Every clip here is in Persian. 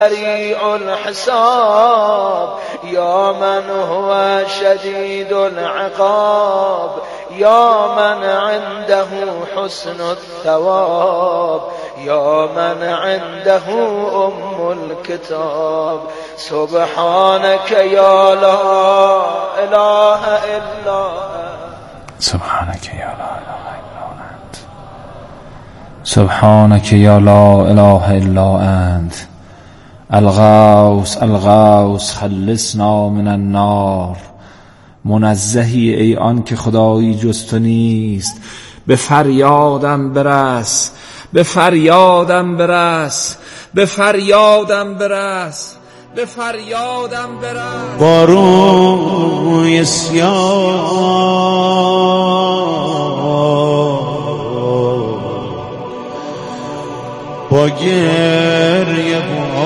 سريع الحساب يا من هو شديد العقاب يا من عنده حسن الثواب يا من عنده الكتاب سبحانك يا لا إله إلا سبحانك يا لا إله إلا أنت سبحانك يا لا إله إلا أنت الغوث الغوث خلصنا من النار. منزهی ای آن که خدایی جز تو نیست، به فریادم برس، به فریادم برس، به فریادم برس، به فریادم برس. با روی سیاه با گریه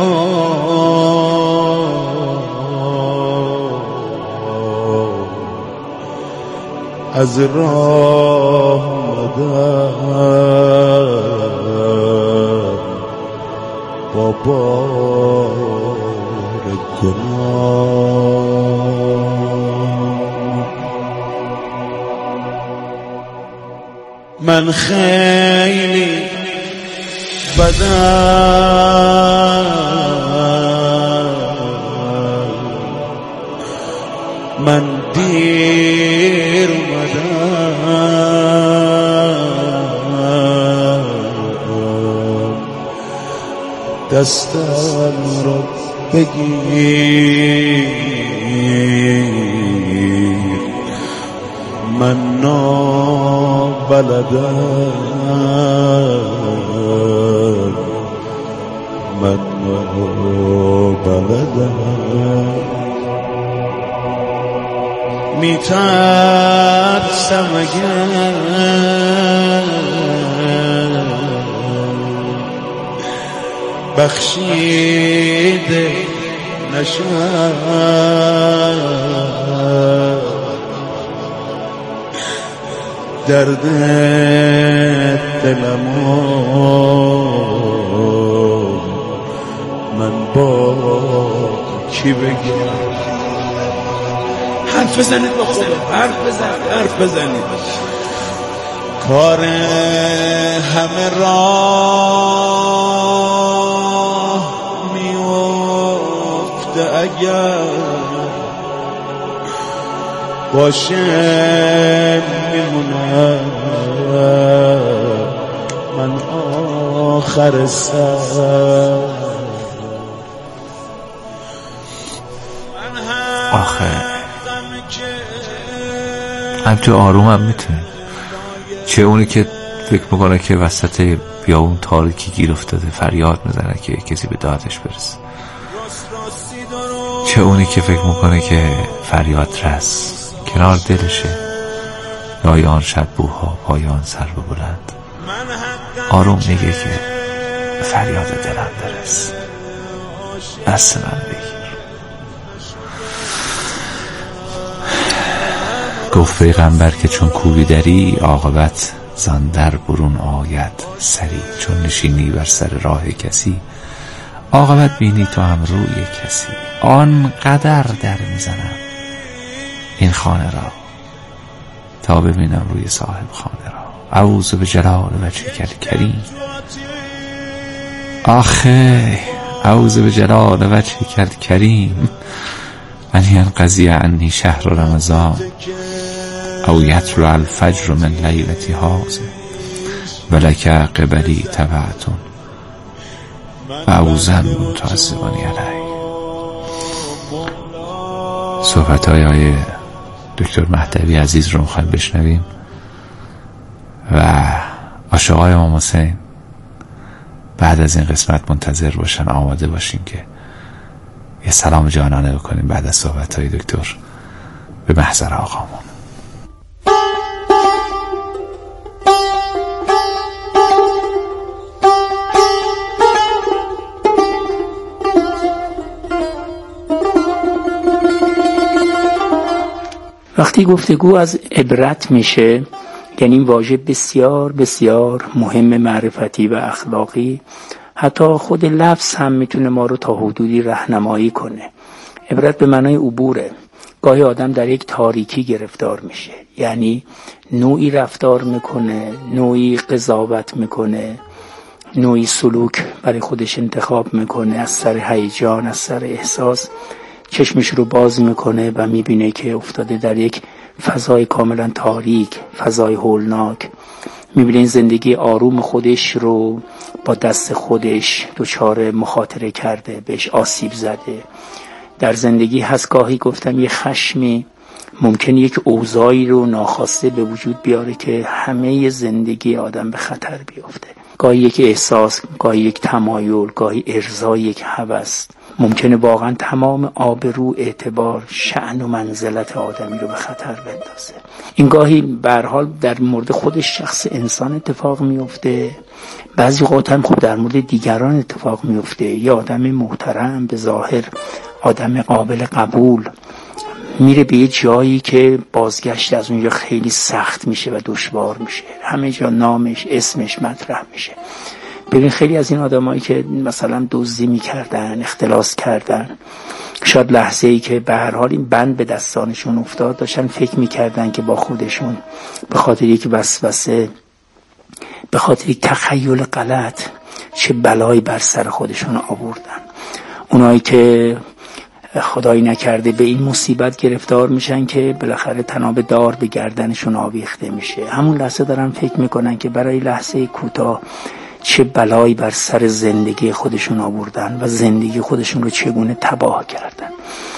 از راه آمدم با بار گناه. من خیلی بدم من دیر اومدم دستم رو بگیر من نابلدم من نابلدم میترسم اگر بخشیده نشم درد دلمو من با کی بگم. حرف بزنید با خدا، حرف بزنید. کار همه راه میفته اگر باشه میمونم من آخر سر. آخه همچه آروم هم میتونه، چه اونی که فکر میکنه که وسط بیابون تاریکی گیر افتاده فریاد میزنه که کسی به دادش برسه، چه اونی که فکر میکنه که فریاد رس کنار دلشه، لایان شدبوها پایان سر بلند. آروم میگه که فریاد دلم برس، دست من بگیر. گفت پیغمبر که چون کوبی دری عاقبت زان در برون آید سری. چون نشینی بر سر راه کسی عاقبت بینی تو هم روی کسی. آنقدر در میزنم این خانه را تا ببینم روی صاحب خانه را. اعوذ بجلال وجهک الکریم. آخه اعوذ بجلال وجهک الکریم ان ینقضی عنی شهر رمضان او یطلع الفجر من لیلتی هذه ولک قبلی تبعتون و اوزن متعصبانی علی. صحبت های دکتر مهدوی عزیز رو میخوایم بشنویم و عاشقای امام حسین بعد از این قسمت منتظر باشن، آماده باشیم که یه سلام جانانه بکنیم بعد از صحبت های دکتر به محضر آقامون. وقتی گفتگو از عبرت میشه، یعنی واژه بسیار بسیار مهم معرفتی و اخلاقی حتی خود لفظ هم میتونه ما رو تا حدودی راهنمایی کنه. عبرت به معنای عبوره. گاهی آدم در یک تاریکی گرفتار میشه، یعنی نوعی رفتار میکنه، نوعی قضاوت میکنه، نوعی سلوک برای خودش انتخاب میکنه، از سر هیجان، از سر احساس چشمش رو باز میکنه و میبینه که افتاده در یک فضای کاملا تاریک، فضای هولناک. میبینه این زندگی آروم خودش رو با دست خودش دچار مخاطره کرده، بهش آسیب زده. در زندگی هست گاهی گفتم یه خشمی ممکنه یک اوضاعی رو ناخواسته به وجود بیاره که همه زندگی آدم به خطر بیفته. گاهی یک احساس، گاهی یک تمایل، گاهی ارضای یک هوس ممکنه واقعا تمام آبرو، اعتبار، شأن و منزلت آدمی رو به خطر بندازه. این گاهی به هر حال در مورد خودش شخص انسان اتفاق میفته، بعضی اوقات هم خب در مورد دیگران اتفاق میفته. یه آدم محترم به ظاهر، آدم قابل قبول، میره به یه جایی که بازگشت از اونجا خیلی سخت میشه و دشوار میشه. همه جا نامش، اسمش مطرح میشه. ببین خیلی از این آدمایی که مثلا دزدی میکردن، اختلاس کردن، شاید لحظه‌ای که به هر حال این بند به دستانشون افتاد داشتن فکر میکردن که با خودشون به خاطر یک وسوسه، به خاطر یک تخیل غلط چه بلایی بر سر خودشون آوردن. اونایی که خدایی نکرده به این مصیبت گرفتار میشن که بالاخره طناب دار به گردنشون آویخته میشه، همون لحظه دارن فکر میکنن که برای لحظه کوتاه چه بلایی بر سر زندگی خودشون آوردن و زندگی خودشون رو چگونه تباه کردن.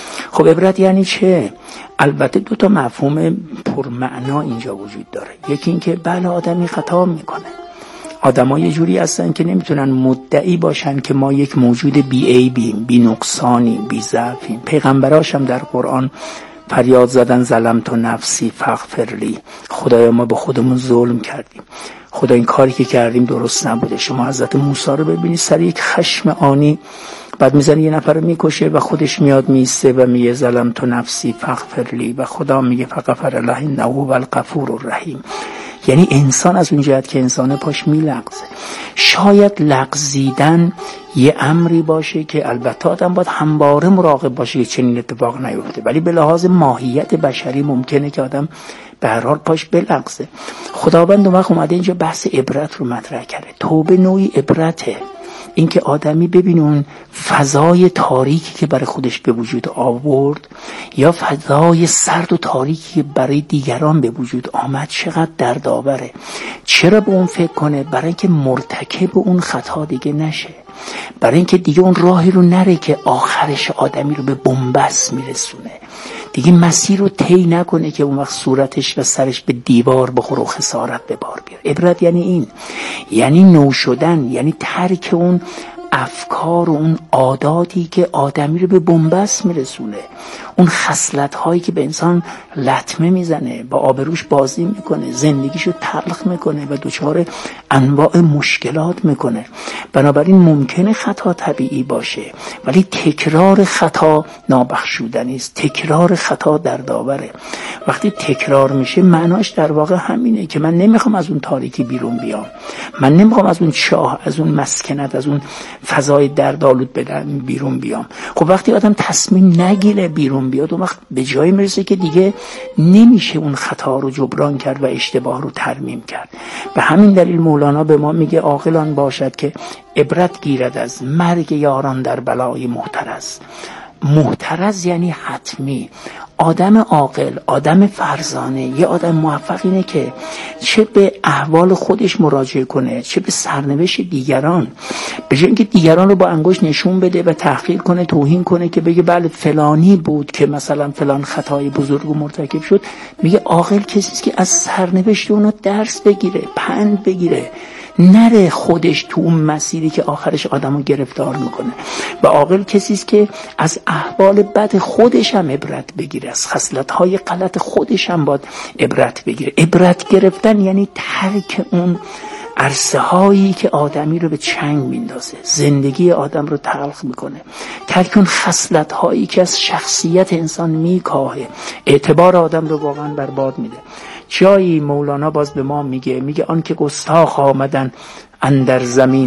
خب عبرت یعنی چه؟ البته دو تا مفهوم پرمعنا اینجا وجود داره. یکی این که بله آدمی خطا میکنه. آدم‌ها یه جوری هستن که نمیتونن مدعی باشن که ما یک موجود بی عیبیم، بی نقصانیم، بی ضعفیم. پیغمبراش هم در قرآن فریاد زدن ظلمت نفسی فاغفر لی، خدایا ما به خودمون ظلم کردیم، خدا این کاری که کردیم درست نبوده. شما حضرت موسی رو ببینید سر یک خشم آنی بعد میزنه یه نفر رو میکشه و خودش میاد میسته و میگه ظلمت نفسی فاغفر لی و خدا میگه فغفر له انه هو الغفور الرحیم. یعنی انسان از اون جهت که انسان پاش میلغزه. شاید لغزیدن یه امری باشه که البته آدم باید همواره مراقب باشه که چنین اتفاق نیفته، ولی به لحاظ ماهیت بشری ممکنه که آدم به هر حال پاش بلغزه. خداوند اون وقت اومده اینجا بحث عبرت رو مطرح کرده. توبه نوعی عبرته، این که آدمی ببینه اون فضای تاریکی که برای خودش به وجود آورد یا فضای سرد و تاریکی که برای دیگران به وجود آمد چقدر دردآوره. چرا به اون فکر کنه؟ برای اینکه مرتکب اون خطا دیگه نشه، برای اینکه دیگه اون راهی رو نره که آخرش آدمی رو به بنبست میرسونه، دیگه مسیر رو طی نکنه که اون وقت صورتش و سرش به دیوار بخوره و خسارت به بار بیاره. عبرت یعنی این، یعنی نو شدن، یعنی ترک اون افکار و اون عاداتی که آدمی رو به بنبست میرسونه، اون خصلت هایی که به انسان لطمه میزنه، با آبروش بازی میکنه، زندگیشو تلخ میکنه و دچار انواع مشکلات میکنه. بنابراین ممکنه خطا طبیعی باشه ولی تکرار خطا نابخشودنی است، تکرار خطا دردآوره. وقتی تکرار میشه معناش در واقع همینه که من نمیخوام از اون تاریکی بیرون بیام، من نمیخوام از اون چاه، از اون مسکنت، از اون فضای دردآلود بیرون بیام. خب وقتی آدم تصمیم نگیره بیرون بیاد اون وقت به جایی میرسه که دیگه نمیشه اون خطا رو جبران کرد و اشتباه رو ترمیم کرد. به همین دلیل مولانا به ما میگه عاقلان باشد که عبرت گیرد از مرگ یاران در بلای محترز. محترز یعنی حتمی. آدم عاقل، آدم فرزانه، یه آدم موفق اینه که چه به احوال خودش مراجعه کنه چه به سرنوشت دیگران، به جای اینکه دیگران رو با انگشت نشون بده و تحقیر کنه، توهین کنه که بگه بله فلانی بود که مثلا فلان خطای بزرگ و مرتکب شد، میگه عاقل کسی است که از سرنوشت اونو درس بگیره، پند بگیره، نره خودش تو اون مسیری که آخرش آدمو گرفتار میکنه. و عاقل کسی است که از احوال بد خودش هم عبرت بگیره، از خصلت‌های غلط خودش هم باید عبرت بگیره. عبرت گرفتن یعنی ترک اون عرصه هایی که آدمی رو به چنگ میندازه، زندگی آدم رو تلخ میکنه، ترک اون خصلت هایی که از شخصیت انسان میکاهه، اعتبار آدم رو واقعا برباد میده. جایی مولانا باز به ما میگه آن که گستاخ آمدن اندر زمین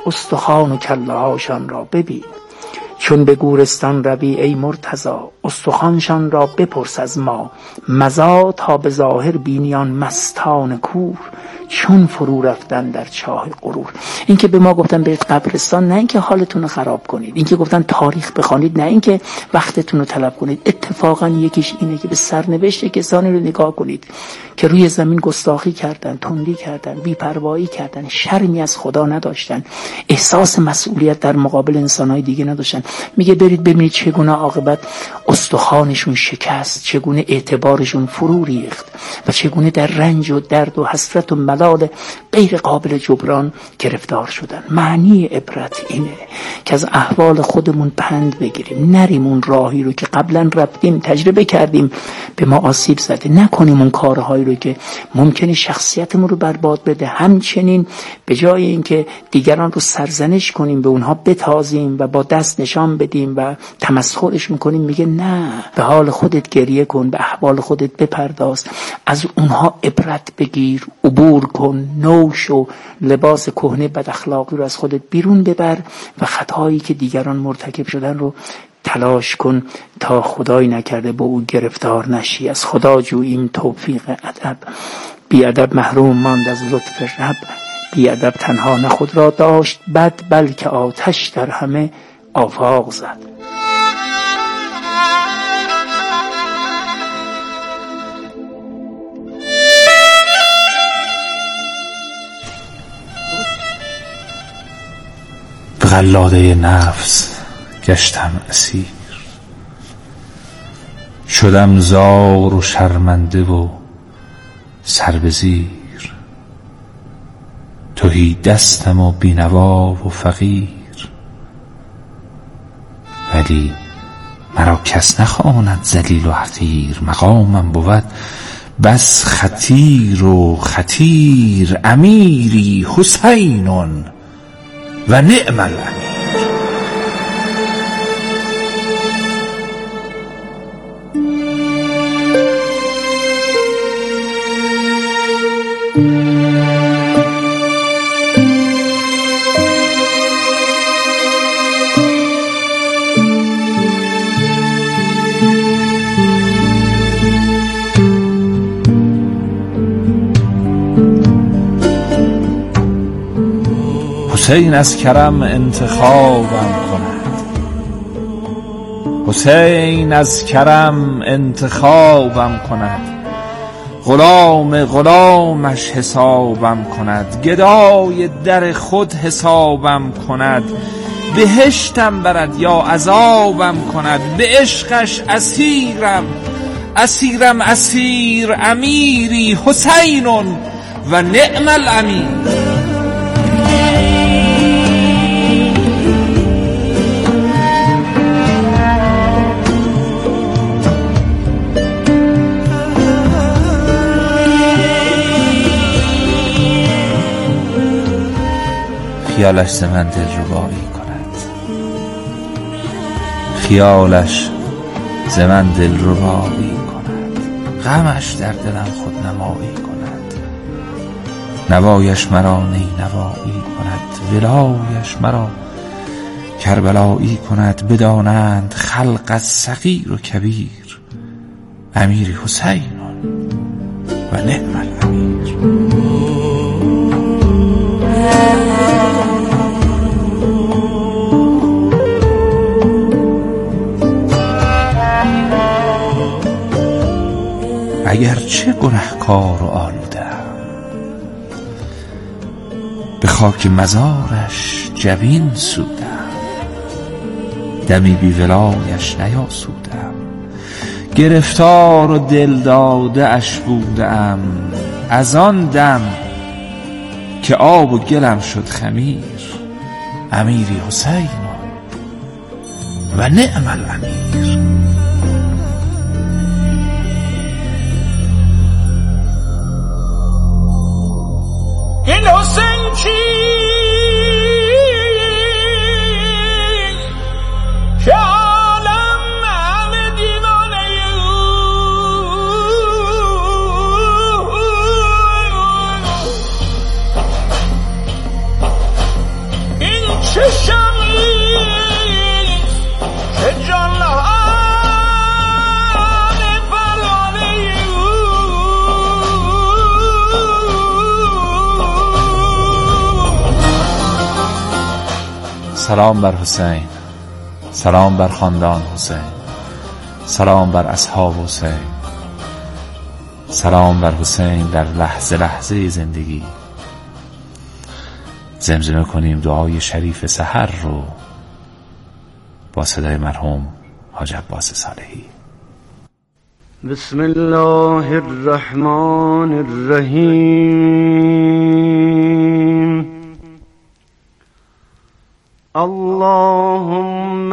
استخوان و کله هاشان را ببین. چون به گورستان روی ای مرتضا، استخوانشان را بپرس از ما. مزا تا به ظاهر بینیان مستان کور، چون فرو رفتن در چاه غرور. این که به ما گفتن برید قبرستان، نه اینکه حالتون رو خراب کنید، این که گفتن تاریخ بخوانید، نه اینکه وقتتون رو طلب کنید. اتفاقا یکیش اینه که به سرنوشت کسانی رو نگاه کنید که روی زمین گستاخی کردن، تندی کردن، بی‌پروایی کردن، شرمی از خدا نداشتن، احساس مسئولیت در مقابل انسان‌های دیگه نداشتن. میگه برید ببینید چگونه عاقبت استخوانشون شکست، چگونه اعتبارشون فرو ریخت و چگونه در رنج و درد و حسرت و ملال غیر قابل جبران گرفتار شدن. معنی عبرت اینه که از احوال خودمون پند بگیریم، نریم اون راهی رو که قبلا رفتیم، تجربه کردیم، به ما آسیب زده، نکنیم اون کارهایی رو که ممکنه شخصیتمون رو برباد بده. همچنین به جای اینکه دیگران رو سرزنش کنیم، به اونها بتازیم و با دست نشان بدیم و تمسخرشون کنیم، میگه نه، به حال خودت گریه کن، به احوال خودت بپرداز، از اونها عبرت بگیر، عبور کن، نوش و لباس کهنه بد اخلاقی رو از خودت بیرون ببر و خطایی که دیگران مرتکب شدن رو تلاش کن تا خدای نکرده با او گرفتار نشی. از خدا جوییم توفیق ادب، بی ادب محروم ماند از لطف رب. بی ادب تنها نه خود را داشت بد، بلکه آتش در همه آفاق زد. به قلاده نفس گشتم اسیر، شدم زار و شرمنده و سر به زیر. تهی دستم و بینوا و فقیر، ولی مرا کس نخواند ذلیل و حقیر. مقامم بود بس خطیر و خطیر، امیری حسین و نعم الامیر. حسین از کرم انتخابم کند، حسین از کرم انتخابم کند. غلام غلامش حسابم کند، گدای در خود حسابم کند. بهشتم برد یا عذابم کند، به عشقش اسیرم اسیرم اسیر. امیری حسین و نعم الامیر. خیالش ز من دلربایی کند، خیالش ز من دلربایی کند. غمش در دلم خود نمایی کند، نوایش مرا نی نوایی کند. ولایش مرا کربلایی کند. بدانند خلق از صغیر و کبیر، امیری حسین و نعم الامیر. اگرچه گنهکار و آلودم، به خاک مزارش جبین سودم. دمی بی ولایش نیاسودم، گرفتار و دل داده اش بودم. از آن دم که آب و گلم شد خمیر، امیری حسین و نعم الامیر. این حسین کی که عالم همه دیوانه این سلام بر حسین، سلام بر خاندان حسین، سلام بر اصحاب حسین، سلام بر حسین در لحظه لحظه زندگی. زمزمه کنیم دعای شریف سحر رو با صدای مرحوم حاج عباس صالحی. بسم الله الرحمن الرحیم. اللهم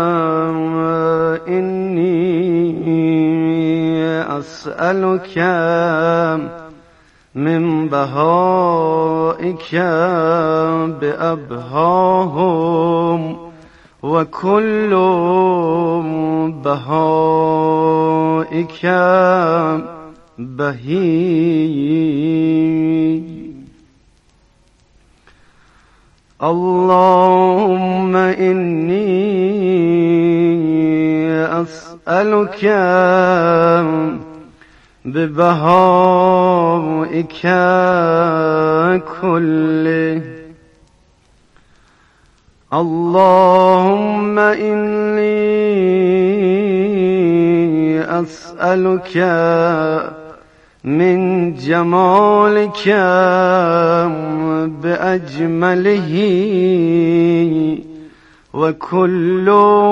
إني أسألك من بهائك بأبهاهم وكل بهائك بهي. اللهم إني أسألك ببهائك كله. اللهم إني أسألك من جمالك بأجمله وكل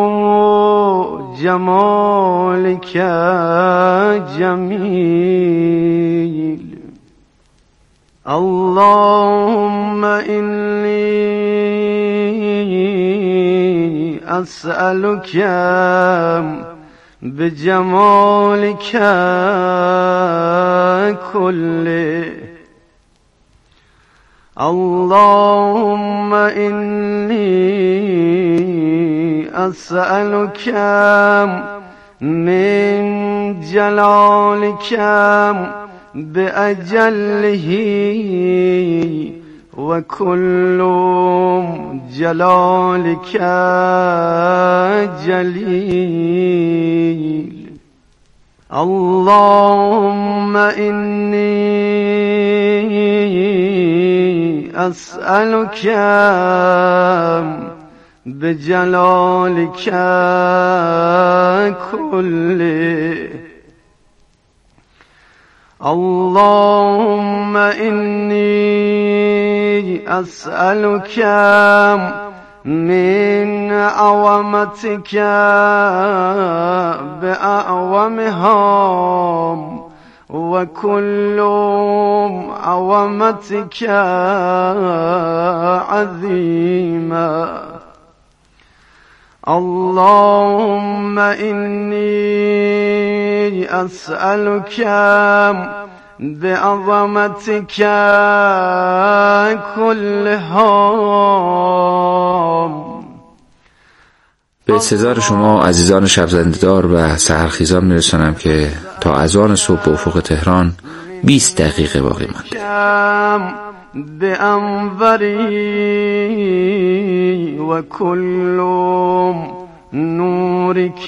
جمالك جميل. اللهم إني أسألك بجمالك كله. اللهم إني أسألك من جلالك بأجله وكل جلالك جليل. اللهم إني أسألك بجلالك كله. اللهم إني أسألك من عظمتك بأعظمهم وكل عظمتك عظيما. اللهم إني أسألك بعظمتك كلها. به انتظار شما عزیزان شبزنده‌دار و سحرخیزان میرسانم که تا اذان صبح به افق تهران 20 دقیقه باقی مانده. بأنوری و کل نورک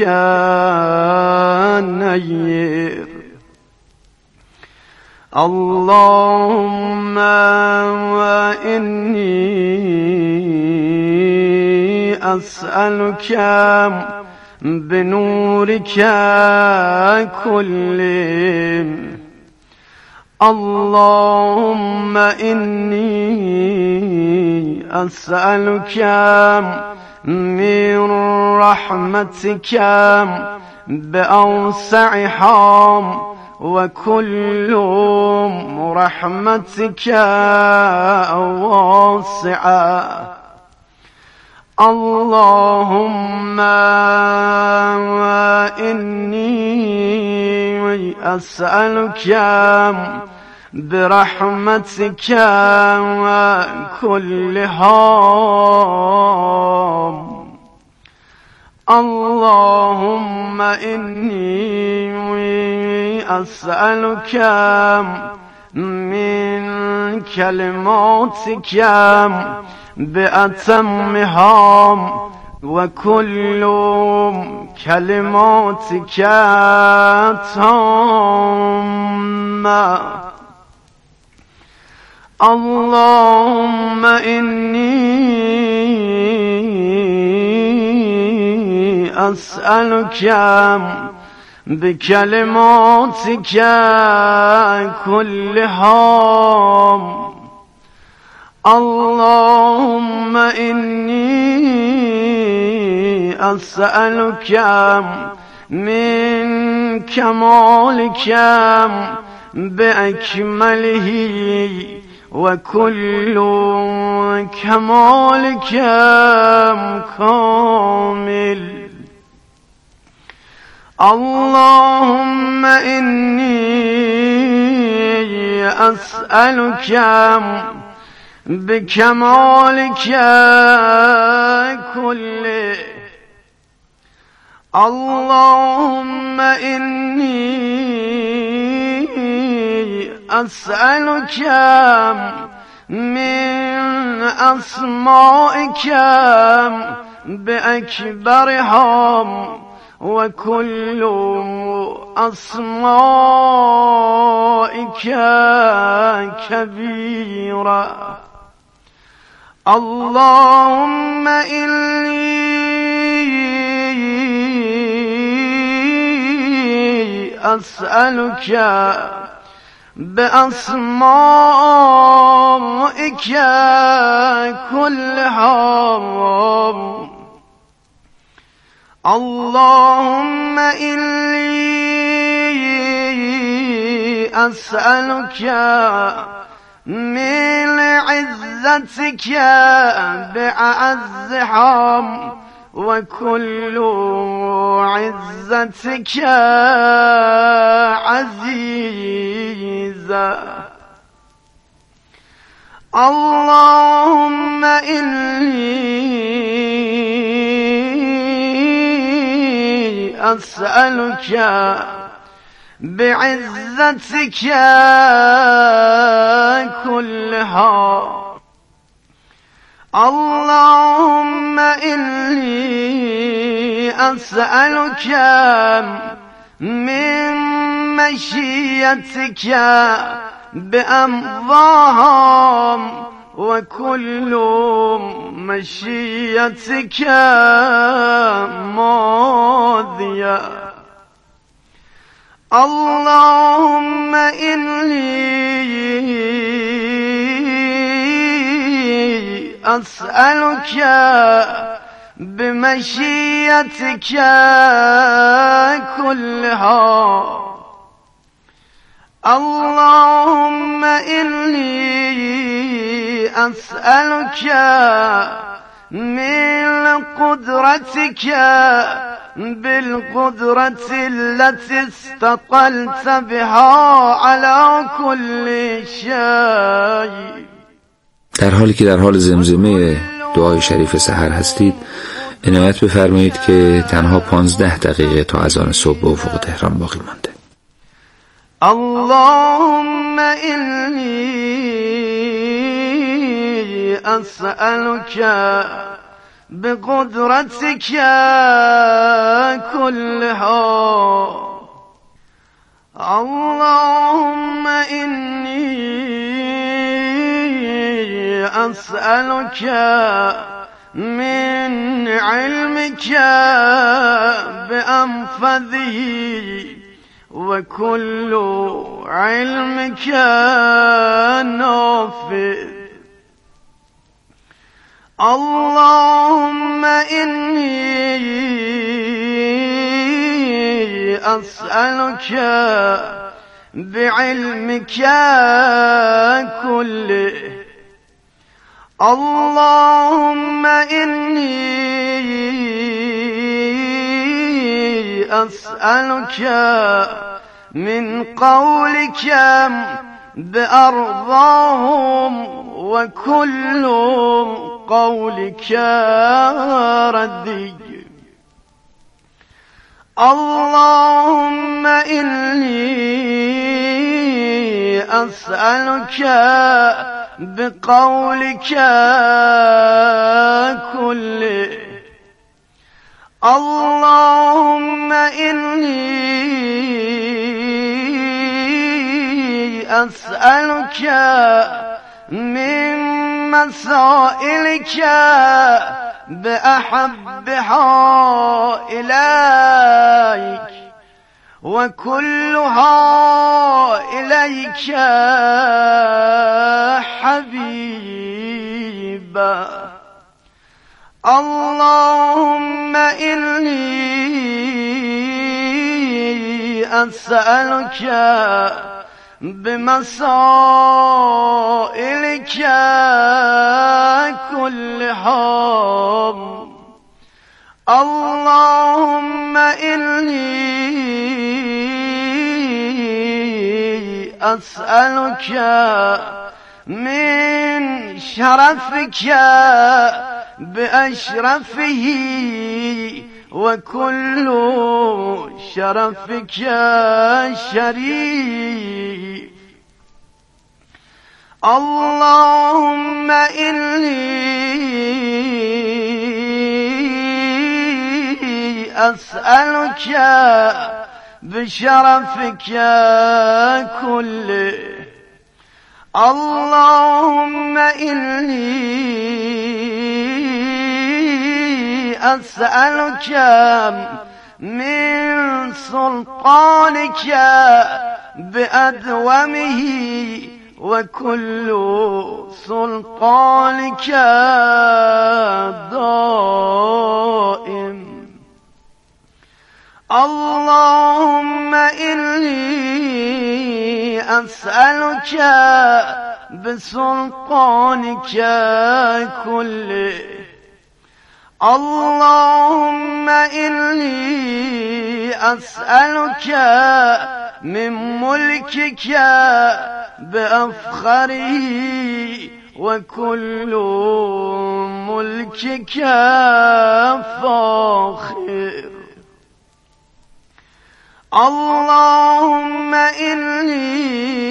نیر. اللهم إني أسألك بنورك كله. اللهم إني أسألك من رحمتك بأوسعها وكل رحمتك واسعة. اللهم إني أسألك برحمتك كلها. اللهم إني أسألك من كلماتك بأتمها وكل كلماتك تامة. اللهم إني أسألك بكلماتك كلها اللهم إني أسألك من كمالك بأكمله وكل كمالك كامل اللهم إني أسألك بكمالك كله اللهم إني أسألك من أسمائك بأكبرها وكل أسمائك كبيرة اللهم إني أسألك بأسمائك كلها اللهم إني أسألك من عزتك بأعزها وكل عزتك عزيزة اللهم إني أسألك بعزتك كلها اللهم إني أسألك من مشيتك بأمضاها وكل مشيتك ماضية اللهم إني أسألك بمشيتك كلها اللهم إني أسألك من قدرتك بالقدرة التي استقلت بها على كل شيء. در حالی که در حال زمزمه دعای شریف سحر هستید عنایت بفرمایید که تنها 15 دقیقه تا اذان صبح به افق تهران باقی مانده. اللهم إني أسألك بقدرتك كلها اللهم إني أسألك من علمك بأنفذه وكل علمك نافذ اللهم إني أسألك بعلمك كله اللهم إني أسألك من قولك بأرضاهم وكل قولك ردي اللهم إني أسألك بقولك كله اللهم إني أسألك من مسائلك بأحبها إليك وكلها إليك حبيبا. اللهم إني أسألك بمسائلك كلها. اللهم إني أسألك من شرفك بأشرفه وكل شرفك شريف. اللهم إني أسألك بشرفك كله. اللهم إني أسألك من سلطانك بأدومه وكل سلطانك دائم. اللهم إني أسألك بسلطانك كله. اللهم إني أسألك من ملكك بأفخره وكل ملكك فاخر. اللهم إني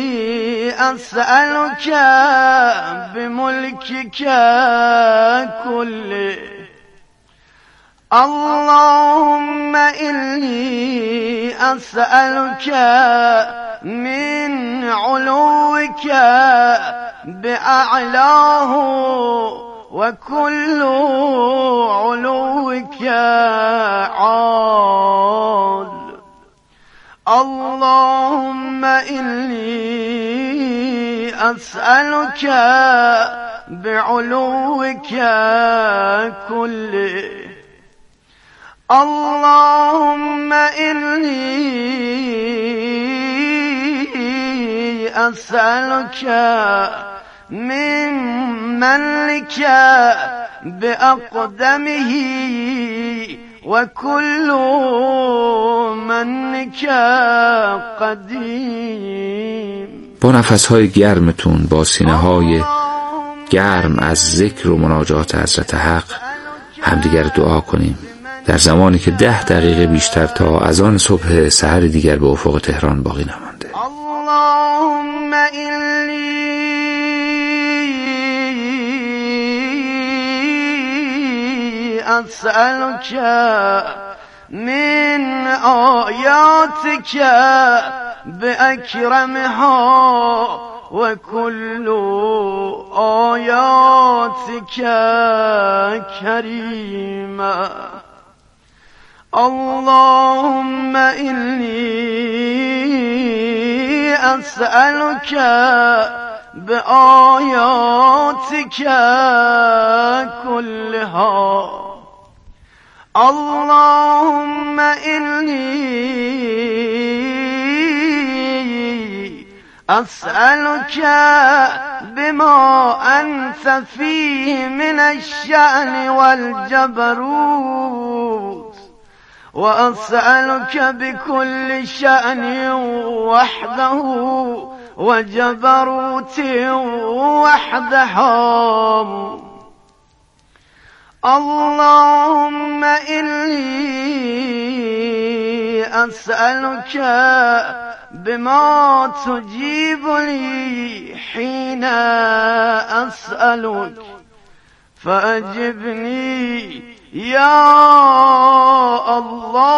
أسألك بملكك كله. اللهم إني أسألك من علوك بأعلاه وكل علوك عال. اللهم إني أسألك بعلوك كله. اللهم إني أسألك من منك بأقدمه وكل منك قدیم. با نفسهای گرمتون، با سینه‌های گرم از ذکر و مناجات حضرت حق همدیگر دعا کنیم در زمانی که 10 دقیقه بیشتر تا اذان صبح سحر دیگر به افق تهران باقی نمانده. اللهم إني أسألك من آياتك بأكرمها وكل آياتك كريمة. اللهم إني أسألك بآياتك كلها. اللهم إني أسألك بما أنت فيه من الشأن والجبروت، وأسألك بكل شأن وحده وجبروت وحده. اللهم إني أسألك بما تجيب لي حين أسألك فأجبني يا الله.